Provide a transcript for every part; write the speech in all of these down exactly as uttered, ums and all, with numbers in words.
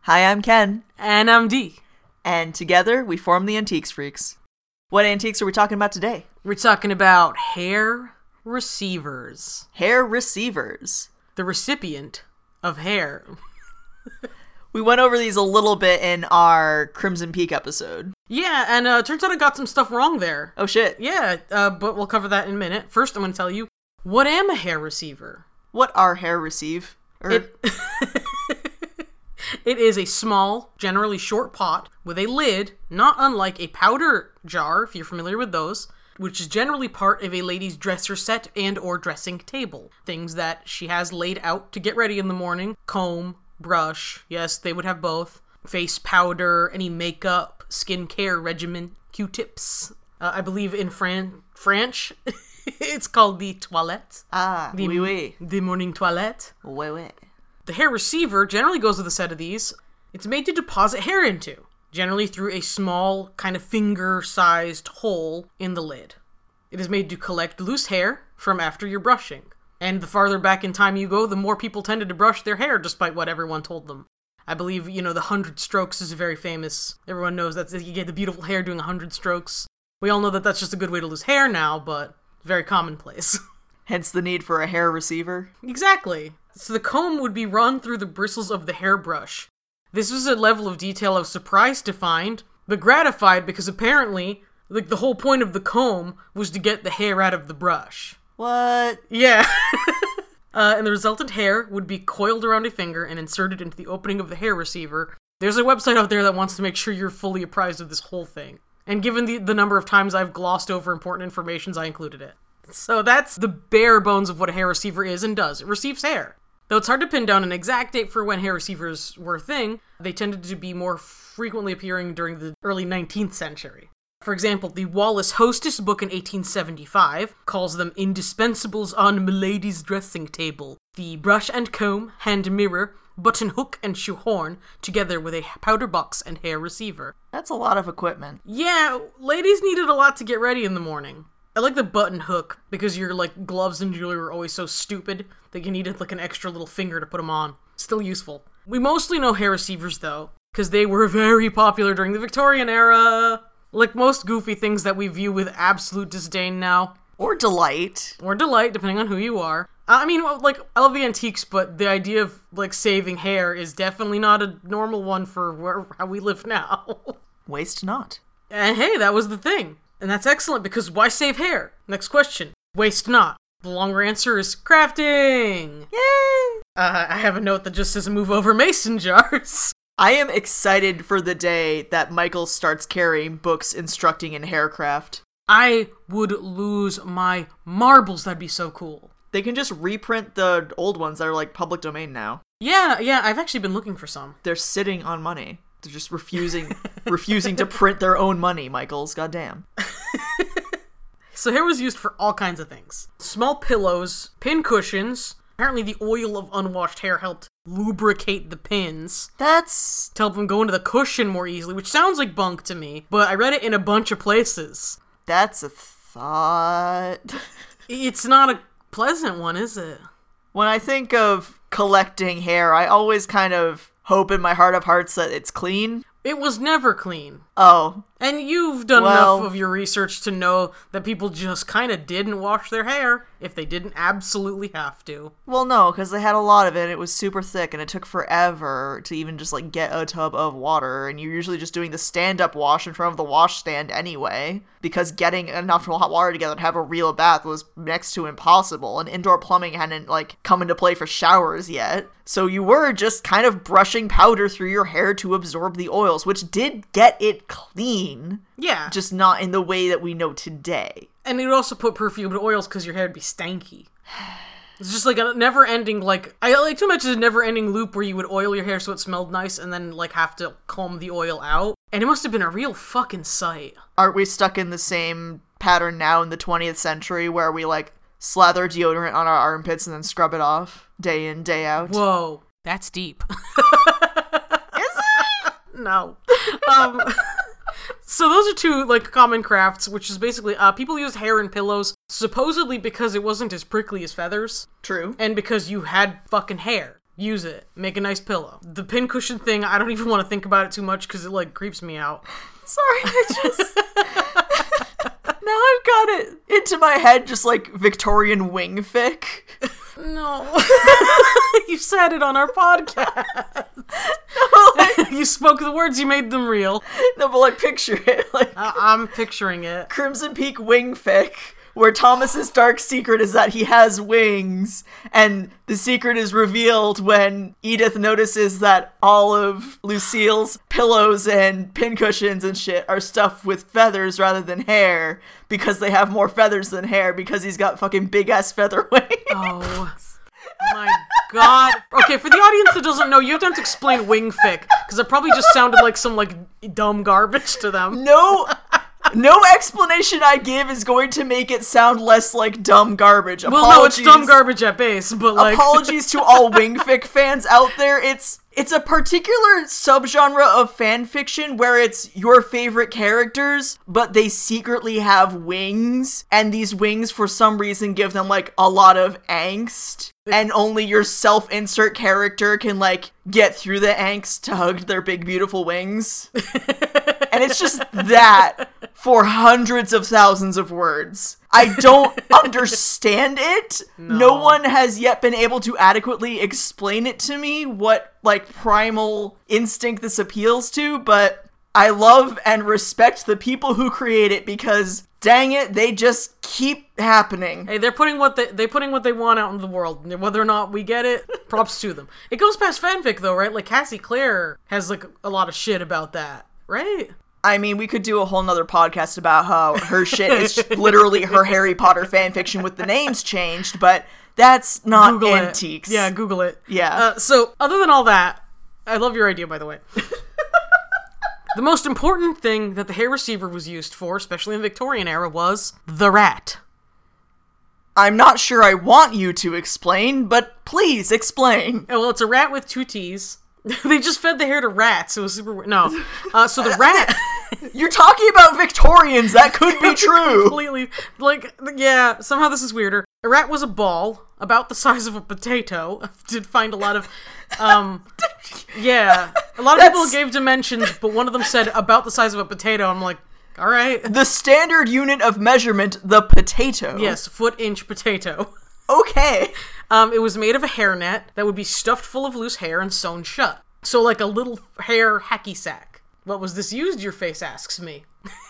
Hi, I'm Ken. And I'm Dee. And together, we form the Antiques Freaks. What antiques are we talking about today? We're talking about hair receivers. Hair receivers. The recipient of hair. We went over these a little bit in our Crimson Peak episode. Yeah, and uh, turns out I got some stuff wrong there. Oh, shit. Yeah, uh, but we'll cover that in a minute. First, I'm going to tell you, what am a hair receiver? What are hair receive? Er- It... It is a small, generally short pot with a lid, not unlike a powder jar, if you're familiar with those, which is generally part of a lady's dresser set and or dressing table. Things that she has laid out to get ready in the morning. Comb, brush, yes, they would have both. Face powder, any makeup, skincare regimen, Q-tips. Uh, I believe in Fran- French, it's called the toilette. Ah, the, oui, oui. The morning toilette. Oui, oui. The hair receiver generally goes with a set of these. It's made to deposit hair into, generally through a small, kind of finger-sized hole in the lid. It is made to collect loose hair from after you're brushing. And the farther back in time you go, the more people tended to brush their hair, despite what everyone told them. I believe, you know, the hundred strokes is very famous. Everyone knows that you get the beautiful hair doing a hundred strokes. We all know that that's just a good way to lose hair now, but very commonplace. Hence the need for a hair receiver. Exactly. So the comb would be run through the bristles of the hairbrush. This was a level of detail I was surprised to find, but gratified because apparently, like, the whole point of the comb was to get the hair out of the brush. What? Yeah. uh, and the resultant hair would be coiled around a finger and inserted into the opening of the hair receiver. There's a website out there that wants to make sure you're fully apprised of this whole thing. And given the, the number of times I've glossed over important information, I included it. So that's the bare bones of what a hair receiver is and does. It receives hair. Though it's hard to pin down an exact date for when hair receivers were a thing, they tended to be more frequently appearing during the early nineteenth century. For example, the Wallace Hostess book in eighteen seventy-five calls them indispensables on milady's dressing table. The brush and comb, hand mirror, button hook and shoehorn, together with a powder box and hair receiver. That's a lot of equipment. Yeah, ladies needed a lot to get ready in the morning. I like the button hook, because your, like, gloves and jewelry were always so stupid that you needed, like, an extra little finger to put them on. Still useful. We mostly know hair receivers, though, because they were very popular during the Victorian era. Like most goofy things that we view with absolute disdain now. Or delight. Or delight, depending on who you are. I mean, like, I love the antiques, but the idea of, like, saving hair is definitely not a normal one for where, how we live now. Waste not. And hey, that was the thing. And that's excellent, because why save hair? Next question. Waste not. The longer answer is crafting! Yay! Uh, I have a note that just says move over mason jars. I am excited for the day that Michael starts carrying books instructing in haircraft. I would lose my marbles, that'd be so cool. They can just reprint the old ones that are like public domain now. Yeah, yeah, I've actually been looking for some. They're sitting on money. They're just refusing refusing to print their own money, Michaels. Goddamn. So hair was used for all kinds of things. Small pillows, pin cushions. Apparently the oil of unwashed hair helped lubricate the pins. That's... to help them go into the cushion more easily, which sounds like bunk to me, but I read it in a bunch of places. That's a thought. It's not a pleasant one, is it? When I think of collecting hair, I always kind of hope in my heart of hearts that it's clean. It was never clean. Oh. And you've done well, enough of your research to know that people just kind of didn't wash their hair if they didn't absolutely have to. Well, no, because they had a lot of it, and it was super thick, and it took forever to even just, like, get a tub of water, and you're usually just doing the stand-up wash in front of the wash stand anyway, because getting enough hot water together to have a real bath was next to impossible, and indoor plumbing hadn't, like, come into play for showers yet. So you were just kind of brushing powder through your hair to absorb the oils, which did get it clean. Yeah. Just not in the way that we know today. And it would also put perfumed oils because your hair would be stanky. It's just like a never-ending, like... I like to imagine a never-ending loop where you would oil your hair so it smelled nice and then, like, have to comb the oil out. And it must have been a real fucking sight. Aren't we stuck in the same pattern now in the twentieth century where we, like, slather deodorant on our armpits and then scrub it off day in, day out? Whoa. That's deep. Is it? No. Um... So those are two, like, common crafts, which is basically, uh, people used hair in pillows, supposedly because it wasn't as prickly as feathers. True. And because you had fucking hair. use it. Make a nice pillow. The pincushion thing, I don't even want to think about it too much because it, like, creeps me out. Sorry, I just... Now I've got it into my head, just like Victorian wing fic. No. You said it on our podcast. No, like, You spoke the words, you made them real. no, but like picture it. Like Uh, I'm picturing it. Crimson Peak wing fic, where Thomas's dark secret is that he has wings, and the secret is revealed when Edith notices that all of Lucille's pillows and pincushions and shit are stuffed with feathers rather than hair, because they have more feathers than hair, because he's got fucking big-ass feather wings. Oh my god. Okay, for the audience that doesn't know, you have to, have to explain wing fic, because it probably just sounded like some, like, dumb garbage to them. No... No explanation I give is going to make it sound less like dumb garbage. Well, no, it's dumb garbage at base, but like... Apologies to all wingfic fans out there. It's it's a particular subgenre of fan fiction where it's your favorite characters, but they secretly have wings, and these wings for some reason give them like a lot of angst, and only your self-insert character can like get through the angst to hug their big beautiful wings. And it's just that for hundreds of thousands of words. I don't understand it. No. no one has yet been able to adequately explain it to me, what, like, primal instinct this appeals to, but I love and respect the people who create it because, dang it, they just keep happening. Hey, they're putting what they, they're putting what they want out in the world. Whether or not we get it, props to them. It goes past fanfic, though, right? Like, Cassie Clare has, like, a lot of shit about that, right? I mean, we could do a whole nother podcast about how her shit is literally her Harry Potter fanfiction with the names changed, but that's not Google antiques. It. Yeah, Google it. Yeah. Uh, so, other than all that, I love your idea, by the way. The most important thing that the hair receiver was used for, especially in the Victorian era, was the rat. I'm not sure I want you to explain, but please explain. Well, it's a rat with two T's. They just fed the hair to rats. It was super weird. No. Uh, so the rat... You're talking about Victorians. That could be true. Completely. Like, yeah, somehow this is weirder. A rat was a ball about the size of a potato. I did find a lot of... Um, yeah. A lot of That's... people gave dimensions, but one of them said about the size of a potato. I'm like, all right. The standard unit of measurement, the potato. Yes, foot-inch potato. Okay. Um, it was made of a hairnet that would be stuffed full of loose hair and sewn shut. So like a little hair hacky sack. What was this used, your face asks me.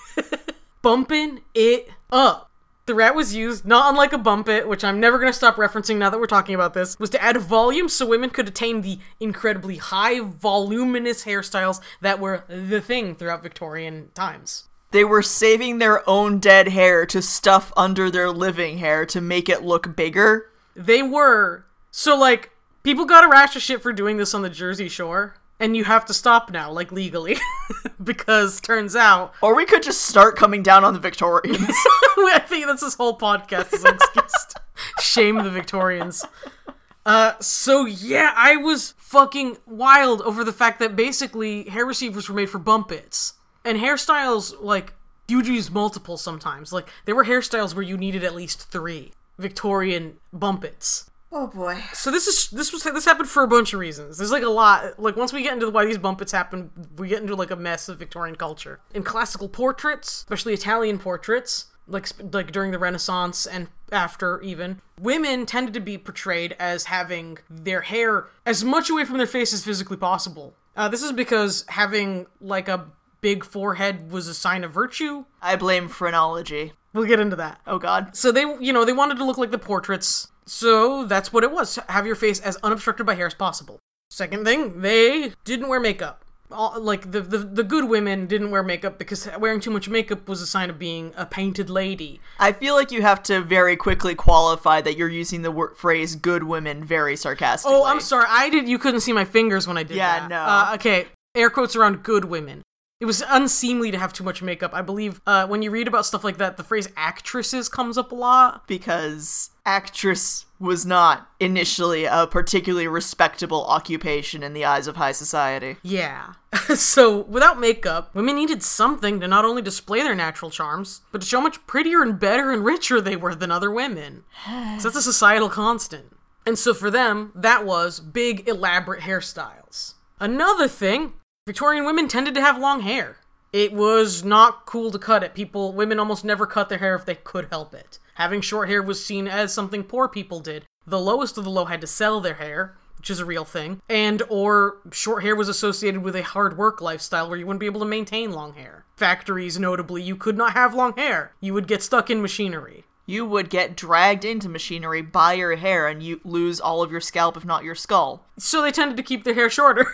Bumpin' it up. The rat was used, not unlike a bump it, which I'm never going to stop referencing now that we're talking about this, was to add volume so women could attain the incredibly high, voluminous hairstyles that were the thing throughout Victorian times. They were saving their own dead hair to stuff under their living hair to make it look bigger. They were. So, like, people got a rash of shit for doing this on the Jersey Shore, and you have to stop now, like, legally. Because, turns out... Or we could just start coming down on the Victorians. I think that's this whole podcast is an excuse to shame the Victorians. Uh, so, yeah, I was fucking wild over the fact that, basically, hair receivers were made for bump its. And hairstyles, like, you'd use multiple sometimes. Like, there were hairstyles where you needed at least three Victorian bumpits. Oh boy. So this is this was this happened for a bunch of reasons. There's like a lot. Like once we get into why these bumpits happen, we get into like a mess of Victorian culture. In classical portraits, especially Italian portraits, like like during the Renaissance and after even, women tended to be portrayed as having their hair as much away from their face as physically possible. Uh, this is because having like a big forehead was a sign of virtue. I blame phrenology. We'll get into that. Oh god. So they, you know, they wanted to look like the portraits. So that's what it was. Have your face as unobstructed by hair as possible. Second thing, they didn't wear makeup. All, like, the, the the good women didn't wear makeup because wearing too much makeup was a sign of being a painted lady. I feel like you have to very quickly qualify that you're using the word, phrase good women very sarcastically. Oh, I'm sorry. I did. You couldn't see my fingers when I did yeah, that. no. Uh, okay. Air quotes around good women. It was unseemly to have too much makeup. I believe uh, when you read about stuff like that, the phrase actresses comes up a lot. Because actress was not initially a particularly respectable occupation in the eyes of high society. Yeah. So, without makeup, women needed something to not only display their natural charms, but to show how much prettier and better and richer they were than other women. So that's a societal constant. And so for them, that was big, elaborate hairstyles. Another thing, Victorian women tended to have long hair. It was not cool to cut it. People, women almost never cut their hair if they could help it. Having short hair was seen as something poor people did. The lowest of the low had to sell their hair, which is a real thing, and or short hair was associated with a hard work lifestyle where you wouldn't be able to maintain long hair. Factories, notably, you could not have long hair. You would get stuck in machinery. You would get dragged into machinery by your hair and you lose all of your scalp, if not your skull. So they tended to keep their hair shorter.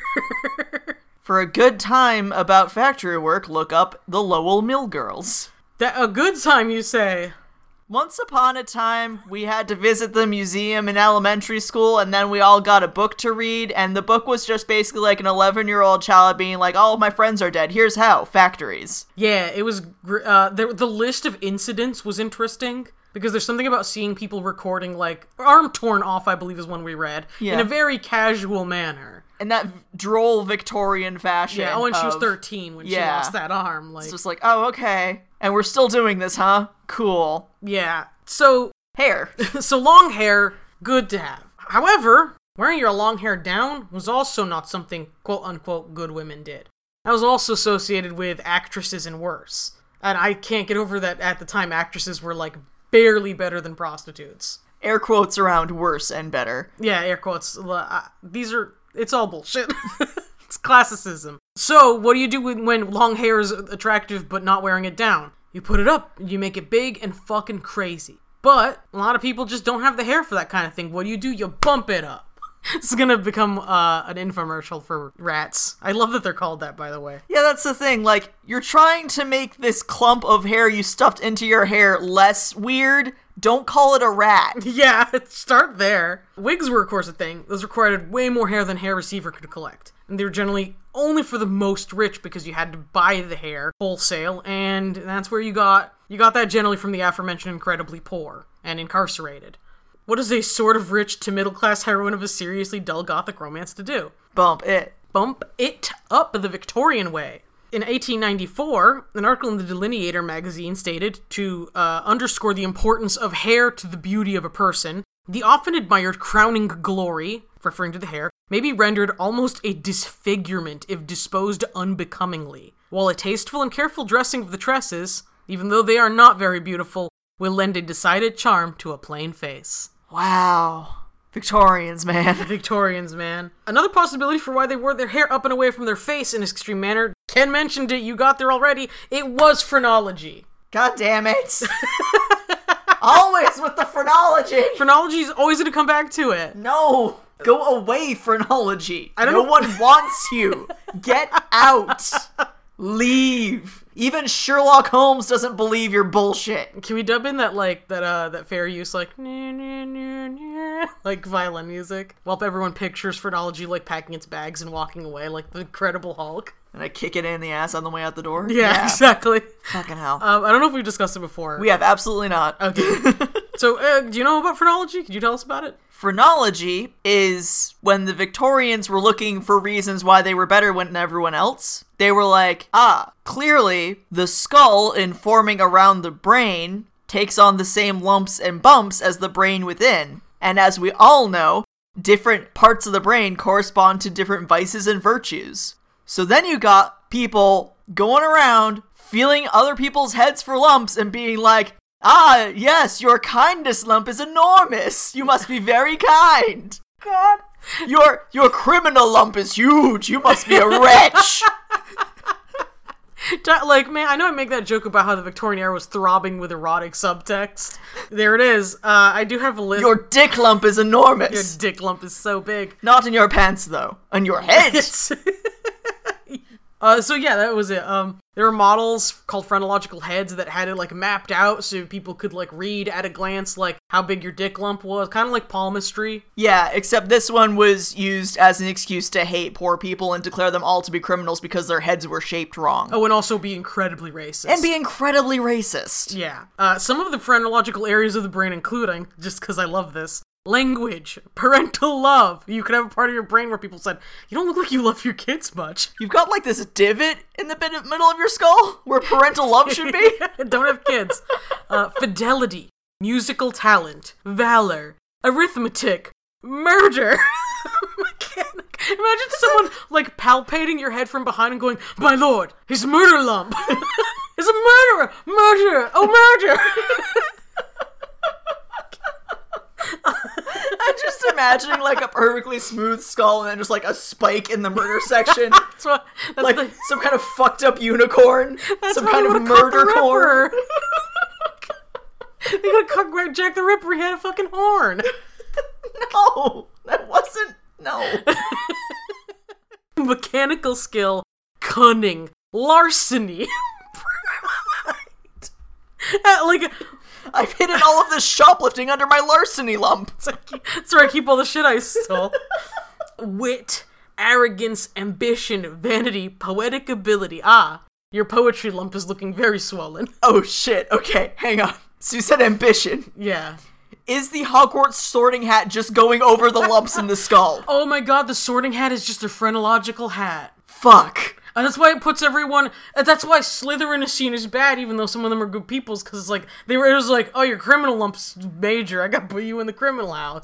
For a good time about factory work, look up the Lowell Mill Girls. That a good time, you say? Once upon a time, we had to visit the museum in elementary school, and then we all got a book to read, and the book was just basically like an eleven-year-old child being like, all of my friends are dead, here's how, factories. Yeah, it was, uh, the, the list of incidents was interesting, because there's something about seeing people recording, like, arm torn off, I believe is one we read, yeah. in a very casual manner. In that droll Victorian fashion. Yeah, oh, and of, she was thirteen when yeah, she lost that arm. Like, it's just like, oh, okay. And we're still doing this, huh? Cool. Yeah. So... Hair. So long hair, good to have. However, wearing your long hair down was also not something quote-unquote good women did. That was also associated with actresses and worse. And I can't get over that at the time actresses were, like, barely better than prostitutes. Air quotes around worse and better. Yeah, air quotes. Uh, these are... It's all bullshit. It's classicism. So, what do you do when, when long hair is attractive but not wearing it down? You put it up, you make it big and fucking crazy. But, a lot of people just don't have the hair for that kind of thing. What do you do? You bump it up. This is gonna become uh, an infomercial for rats. I love that they're called that, by the way. Yeah, that's the thing. Like, you're trying to make this clump of hair you stuffed into your hair less weird. Don't call it a rat. Yeah, start there. Wigs were, of course, a thing. Those required way more hair than hair receiver could collect. And they were generally only for the most rich because you had to buy the hair wholesale, and that's where you got you got that generally from the aforementioned incredibly poor and incarcerated. What is a sort of rich to middle-class heroine of a seriously dull gothic romance to do? Bump it. Bump it up the Victorian way. In eighteen ninety-four, an article in the Delineator magazine stated, to uh, underscore the importance of hair to the beauty of a person, the often admired crowning glory, referring to the hair, may be rendered almost a disfigurement if disposed unbecomingly, while a tasteful and careful dressing of the tresses, even though they are not very beautiful, will lend a decided charm to a plain face. Wow. Victorians, man. Victorians, man. Another possibility for why they wore their hair up and away from their face in this extreme manner, Ken mentioned it, you got there already, it was phrenology. God damn it. Always with the phrenology. Phrenology is always going to come back to it. No. Go away, phrenology. I don't no know. one wants you. Get out. Leave. Even Sherlock Holmes doesn't believe your bullshit. Can we dub in that, like, that, uh, that fair use, like, nah, nah, nah, nah, like, violin music? While everyone pictures phrenology, like, packing its bags and walking away, like the Incredible Hulk. And I kick it in the ass on the way out the door? Yeah, yeah. Exactly. Fucking hell. Um, I don't know if we've discussed it before. We have absolutely not. Okay. So, uh, do you know about phrenology? Could you tell us about it? Phrenology is when the Victorians were looking for reasons why they were better than everyone else. They were like, ah, clearly the skull in forming around the brain takes on the same lumps and bumps as the brain within. And as we all know, different parts of the brain correspond to different vices and virtues. So then you got people going around feeling other people's heads for lumps and being like, ah, yes, your kindness lump is enormous. You must be very kind. God. Your your criminal lump is huge. You must be a wretch. Like, man, I know I make that joke about how the Victorian era was throbbing with erotic subtext. There it is. Uh, I do have a list. Your dick lump is enormous. Your dick lump is so big. Not in your pants, though. On your head. Uh, so yeah, that was it. Um, there were models called phrenological heads that had it, like, mapped out so people could, like, read at a glance, like, how big your dick lump was. Kind of like palmistry. Yeah, except this one was used as an excuse to hate poor people and declare them all to be criminals because their heads were shaped wrong. Oh, and also be incredibly racist. And be incredibly racist. Yeah. Uh, some of the phrenological areas of the brain include, just because I love this, language, parental love. You could have a part of your brain where people said, you don't look like you love your kids much. You've got like this divot in the bit- middle of your skull where parental love should be. Don't have kids. Uh, fidelity, musical talent, valor, arithmetic, Murder! Mechanic. Imagine someone, like, palpating your head from behind and going, my lord, he's a murder lump! He's a murderer! Murderer! Oh, murder! I'm just imagining, like, a perfectly smooth skull and then just, like, a spike in the murder section. That's what, that's like, the, some kind of fucked up unicorn. that's Some what kind I of would've caught murder the corn. Ripper. They gotta cut Jack the Ripper, he had a fucking horn. No, that wasn't. No. Mechanical skill, cunning, larceny. Right. Uh, like, I've hidden all of this shoplifting under my larceny lump. that's where I keep all the shit I stole. Wit, arrogance, ambition, vanity, poetic ability. Ah, your poetry lump is looking very swollen. Oh shit, okay, hang on. So you said ambition. Yeah. Is the Hogwarts sorting hat just going over the lumps in the skull? Oh my god, the sorting hat is just a phrenological hat. Fuck. And that's why it puts everyone. And that's why Slytherin is seen as bad, even though some of them are good peoples. Because it's like they were. It was like, oh, your criminal lump's major. I got to put you in the criminal house.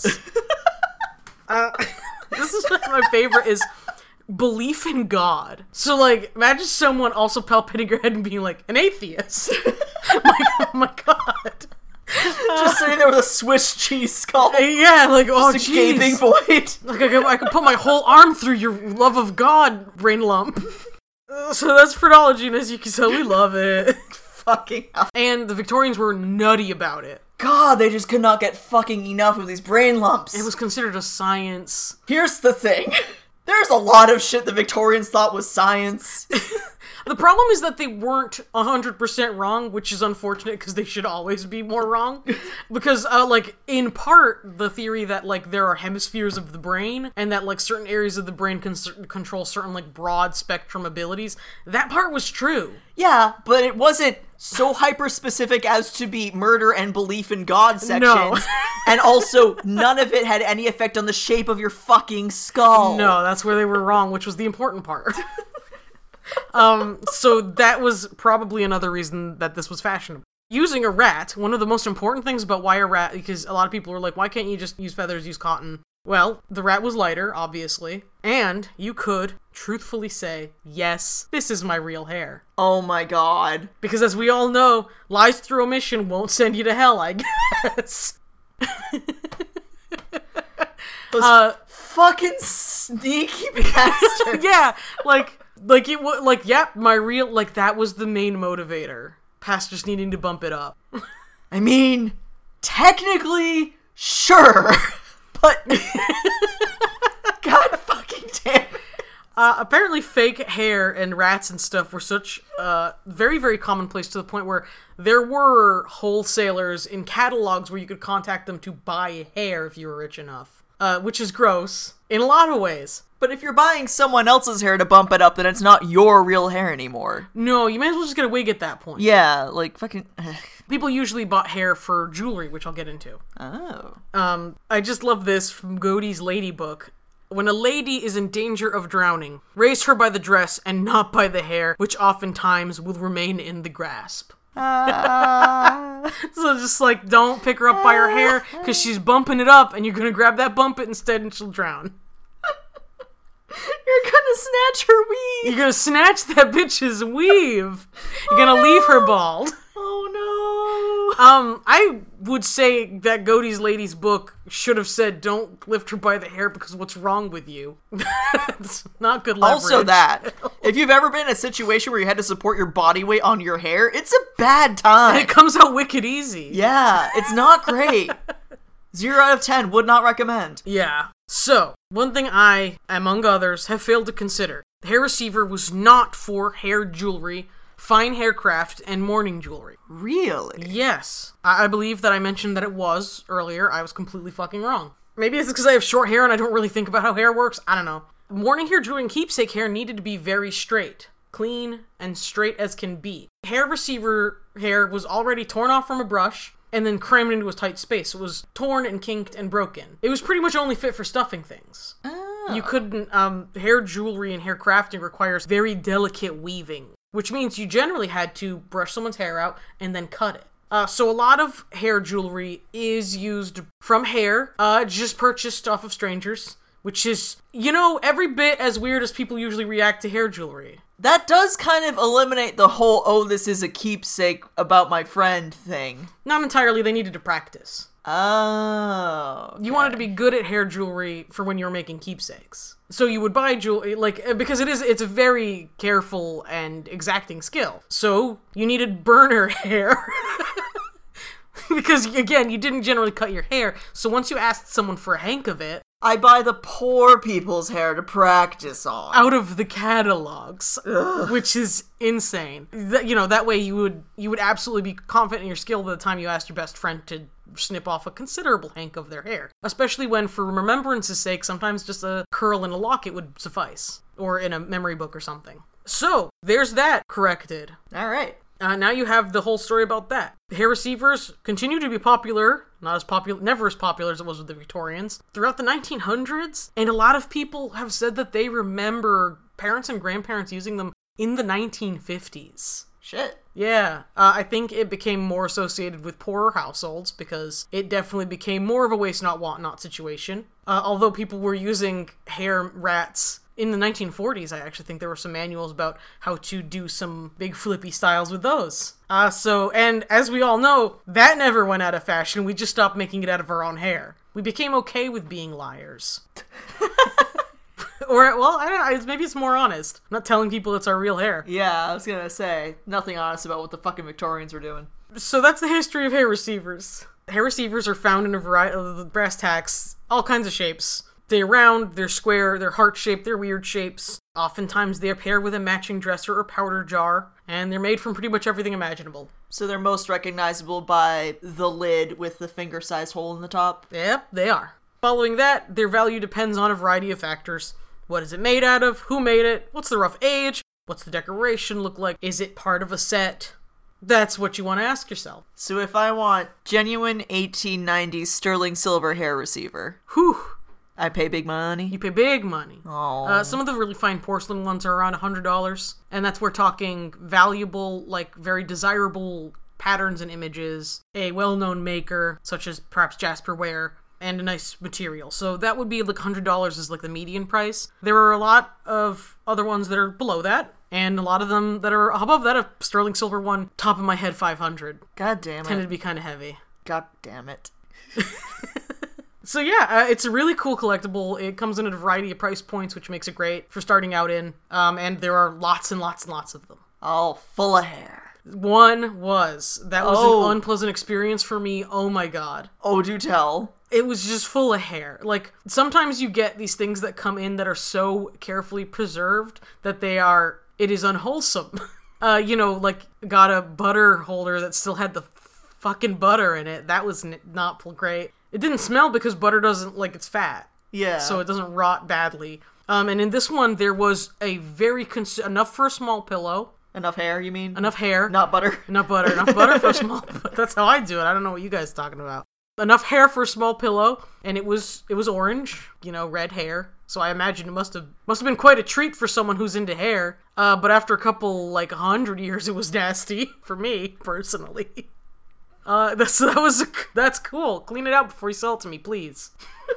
uh, this is my favorite is belief in God. So like, imagine someone also palpating your head and being like an atheist. my, oh my god. Just sitting there with a Swiss cheese skull. Yeah, like, oh, Just a jeez. gaping void. Like, I could, I could put my whole arm through your love of God, brain lump. Uh, so that's phrenology, and as you can tell, we love it. Fucking hell. And the Victorians were nutty about it. God, they just could not get fucking enough of these brain lumps. It was considered a science. Here's the thing. There's a lot of shit the Victorians thought was science. The problem is that they weren't one hundred percent wrong, which is unfortunate because they should always be more wrong. Because, uh, like, in part, the theory that, like, there are hemispheres of the brain and that, like, certain areas of the brain can c- control certain, like, broad spectrum abilities, that part was true. Yeah, but it wasn't so hyper-specific as to be murder and belief in God sections. No. And also, none of it had any effect on the shape of your fucking skull. No, that's where they were wrong, which was the important part. um, so that was probably another reason that this was fashionable. Using a rat, one of the most important things about why a rat, because a lot of people were like, why can't you just use feathers, use cotton? Well, the rat was lighter, obviously, and you could truthfully say, yes, this is my real hair. Oh my god. Because as we all know, lies through omission won't send you to hell, I guess. Those uh, fucking sneaky bastards. Yeah, like... Like, it was, like, yep, yeah, my real, like, that was the main motivator. Past just needing to bump it up. I mean, technically, sure, but... God fucking damn it. Uh, apparently fake hair and rats and stuff were such, uh, very, very commonplace to the point where there were wholesalers in catalogs where you could contact them to buy hair if you were rich enough. Uh, which is gross, in a lot of ways. But if you're buying someone else's hair to bump it up, then it's not your real hair anymore. No, you may as well just get a wig at that point. Yeah, like fucking... People usually bought hair for jewelry, which I'll get into. Oh. Um, I just love this from Godey's Lady book. When a lady is in danger of drowning, raise her by the dress and not by the hair, which oftentimes will remain in the grasp. Uh... So just like, don't pick her up by her hair, because she's bumping it up, and you're gonna grab that bump it instead and she'll drown. You're gonna snatch her weave! You're gonna snatch that bitch's weave! You're gonna leave her bald. Oh no! Um, I would say that Godey's Lady's book should have said, don't lift her by the hair because what's wrong with you? It's not good leverage. Also that, if you've ever been in a situation where you had to support your body weight on your hair, it's a bad time. It comes out wicked easy. Yeah, it's not great. Zero out of ten, would not recommend. Yeah. So, one thing I, among others, have failed to consider. The hair receiver was not for hair jewelry, fine haircraft, and mourning jewelry. Really? Yes. I, I believe that I mentioned that it was earlier. I was completely fucking wrong. Maybe it's because I have short hair and I don't really think about how hair works. I don't know. Mourning hair jewelry and keepsake hair needed to be very straight. Clean and straight as can be. Hair receiver hair was already torn off from a brush and then crammed into a tight space. It was torn and kinked and broken. It was pretty much only fit for stuffing things. Oh. You couldn't, um, hair jewelry and hair crafting requires very delicate weaving, which means you generally had to brush someone's hair out and then cut it. Uh, so a lot of hair jewelry is used from hair, uh, just purchased off of strangers, which is, you know, every bit as weird as people usually react to hair jewelry. That does kind of eliminate the whole, oh, this is a keepsake about my friend thing. Not entirely, they needed to practice. Oh. Okay. You wanted to be good at hair jewelry for when you were making keepsakes. So you would buy jewelry, like, because it is, it's a very careful and exacting skill. So you needed burner hair. Because, again, you didn't generally cut your hair. So once you asked someone for a hank of it, I buy the poor people's hair to practice on. out of the catalogs, Ugh. which is insane. That, you know, that way you would you would absolutely be confident in your skill by the time you asked your best friend to snip off a considerable hank of their hair. Especially when, for remembrance's sake, sometimes just a curl and a locket would suffice. Or in a memory book or something. So, there's that corrected. All right. Uh, now you have the whole story about that. Hair receivers continue to be popular, not as popular, never as popular as it was with the Victorians, throughout the nineteen hundreds, and a lot of people have said that they remember parents and grandparents using them in the nineteen fifties. Shit. Yeah, uh, I think it became more associated with poorer households because it definitely became more of a waste not want not situation. Uh, although people were using hair rats in the nineteen forties, I actually think there were some manuals about how to do some big flippy styles with those. Uh, so, and as we all know, that never went out of fashion. We just stopped making it out of our own hair. We became okay with being liars. Or, well, I don't know, maybe it's more honest. I'm not telling people it's our real hair. Yeah, I was gonna say, nothing honest about what the fucking Victorians were doing. So that's the history of hair receivers. Hair receivers are found in a variety of brass tacks, all kinds of shapes. They're round, they're square, they're heart-shaped, they're weird shapes. Oftentimes they pair with a matching dresser or powder jar, and they're made from pretty much everything imaginable. So they're most recognizable by the lid with the finger-sized hole in the top? Yep, they are. Following that, their value depends on a variety of factors. What is it made out of? Who made it? What's the rough age? What's the decoration look like? Is it part of a set? That's what you want to ask yourself. So if I want genuine eighteen nineties sterling silver hair receiver, Whew. I pay big money? You pay big money. Oh. Uh, some of the really fine porcelain ones are around one hundred dollars. And that's we're talking valuable, like very desirable patterns and images, a well-known maker, such as perhaps Jasper Ware, and a nice material. So that would be like one hundred dollars is like the median price. There are a lot of other ones that are below that, and a lot of them that are above that. A sterling silver one, top of my head, five hundred. God damn it. Tended to be kind of heavy. God damn it. So yeah, uh, it's a really cool collectible. It comes in at a variety of price points, which makes it great for starting out in. Um, and there are lots and lots and lots of them. All full of hair. One was. That was Oh. an unpleasant experience for me. Oh my god. Oh, do tell. It was just full of hair. Like, sometimes you get these things that come in that are so carefully preserved that they are, it is unwholesome. uh, you know, like, got a butter holder that still had the fucking butter in it. That was n- not great. It didn't smell because butter doesn't, like, it's fat. Yeah. So it doesn't rot badly. Um, and in this one, there was a very, cons- enough for a small pillow. Enough hair, you mean? Enough hair. Not butter. Enough butter. Enough butter for a small, that's how I do it. I don't know what you guys are talking about. Enough hair for a small pillow, and it was it was orange, you know, red hair. So I imagine it must have must have been quite a treat for someone who's into hair. Uh, but after a couple like a hundred years, it was nasty for me personally. Uh, that's that was that's cool. Clean it out before you sell it to me, please.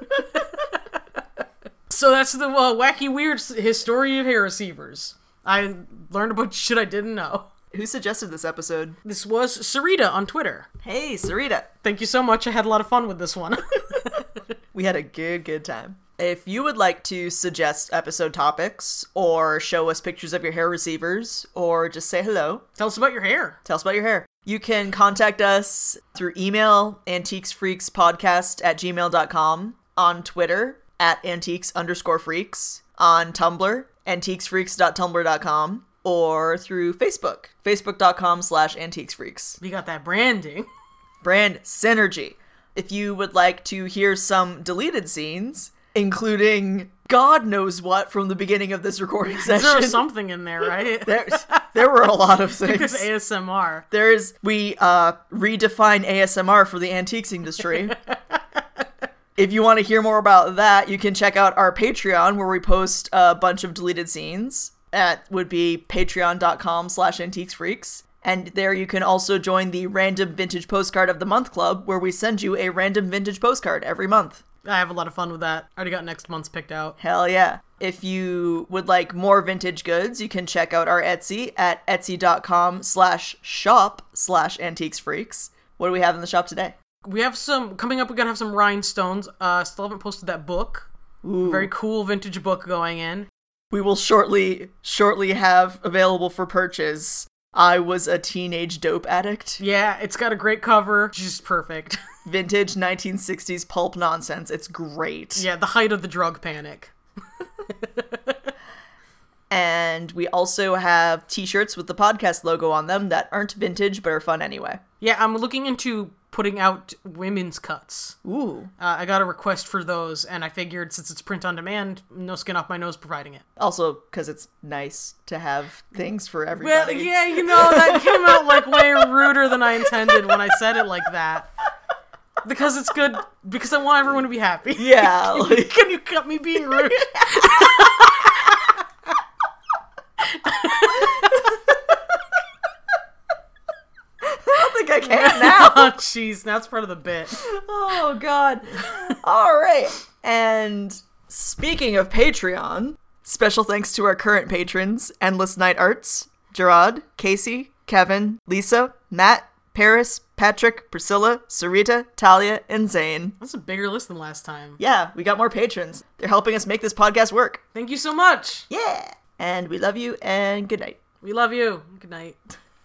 So that's the uh, wacky weird history of hair receivers. I learned a bunch of shit I didn't know. Who suggested this episode? This was Sarita on Twitter. Hey, Sarita. Thank you so much. I had a lot of fun with this one. We had a good, good time. If you would like to suggest episode topics, or show us pictures of your hair receivers, or just say hello, Tell us about your hair. tell us about your hair. You can contact us through email, antiquesfreakspodcast at gmail dot com, on Twitter, at antiques underscore freaks, on Tumblr, antiquesfreaks dot tumblr dot com, or through Facebook, facebook dot com slash antiquesfreaks. We got that branding. Brand synergy. If you would like to hear some deleted scenes, including God knows what from the beginning of this recording session. There was something in there, right? There's, there were a lot of things. It's A S M R. There's, we uh, redefine A S M R for the antiques industry. If you want to hear more about that, you can check out our Patreon, where we post a bunch of deleted scenes. That would be patreon dot com slash antiquesfreaks. And there you can also join the Random Vintage Postcard of the Month Club, where we send you a random vintage postcard every month. I have a lot of fun with that. I already got next month's picked out. Hell yeah. If you would like more vintage goods, you can check out our Etsy at etsy.com slash shop slash antiques freaks. What do we have in the shop today? We have some, coming up, we're going to have some rhinestones. Uh, still haven't posted that book. Ooh. Very cool vintage book going in. We will shortly, shortly have available for purchase. I Was a Teenage Dope Addict. Yeah, it's got a great cover. Just perfect. Vintage nineteen sixties pulp nonsense. It's great. Yeah, the height of the drug panic. And we also have t-shirts with the podcast logo on them that aren't vintage but are fun anyway. Yeah, I'm looking into putting out women's cuts. Ooh. Uh, I got a request for those, and I figured since it's print on demand, no skin off my nose providing it. Also, because it's nice to have things for Well, everybody. yeah, you know, that came out like way ruder than I intended when I said it like that. Because it's good, because I want everyone to be happy. Yeah. can, Like... can you cut me being rude? I don't think I can now. Oh, jeez, now it's part of the bit. Oh, God. All right. And speaking of Patreon, special thanks to our current patrons, Endless Night Arts, Gerard, Casey, Kevin, Lisa, Matt, Paris, Patrick, Priscilla, Sarita, Talia, and Zane. That's a bigger list than last time. Yeah, we got more patrons. They're helping us make this podcast work. Thank you so much. Yeah. And we love you, and good night. We love you. Good night.